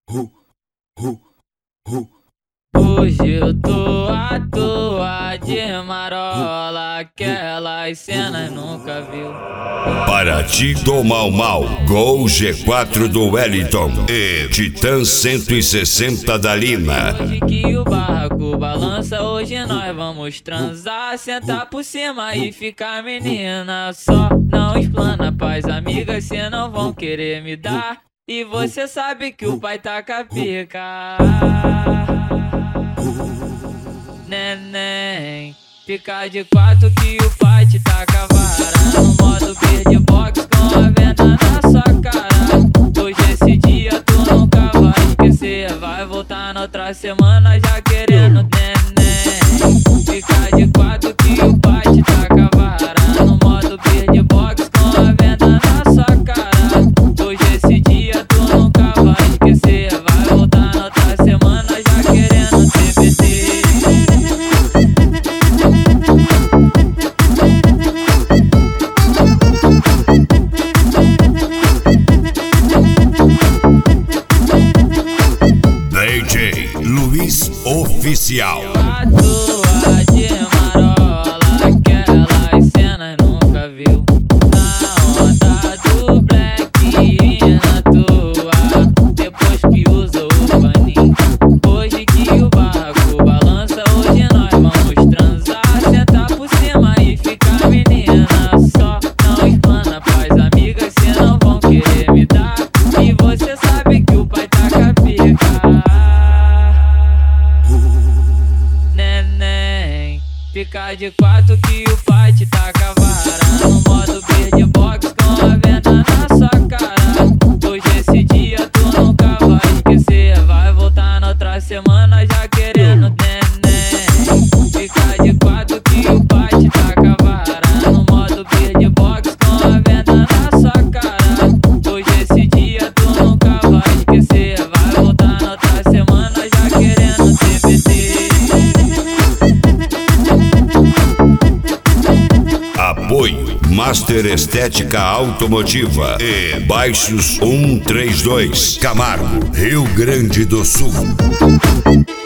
Hoje eu tô à toa de marola, aquelas cenas nunca viu. Paraty do Mau Mau, Gol G4 do Wellington e Titã 160 da Lina. Hoje que o barraco balança, hoje nós vamos transar, sentar por cima e ficar menina. Só não explana pras amigas, cê não vão querer me dar. E você sabe que o pai tá com a pica. Neném, fica de quatro que o pai te taca a vara. No modo beatbox com a venda na sua cara. Hoje esse dia tu nunca vai esquecer. Vai voltar na outra semana já querendo neném. Fica de quatro que o pai te taca a vara. No modo beatbox com a venda na sua cara. Hoje esse dia tu nunca vai esquecer. Vai voltar na outra semana já querendo TBT. DJ Luiz Oficial. À toa de marola, aquelas cenas nunca viu. Na onda do black na toa, depois que usou o paninho. Hoje que o barraco balança, hoje nós vamos transar, sentar por cima e ficar menina. Só não explana pras amigas, cê não vão querer me dar. E você sabe que o pai tá com a pica. Neném, fica de quatro que o pai te taca a vara. No modo beatbox com a venda na sua cara. Hoje esse dia tu nunca vai esquecer. Vai voltar na outra semana já querendo neném. Fica de quatro que o pai te taca a vara. No modo beatbox com a venda na sua cara. Hoje esse dia tu nunca vai esquecer. Vai voltar na outra semana já querendo TBT. Apoio Master Estética Automotiva e Baixos 132, Camargo, Rio Grande do Sul.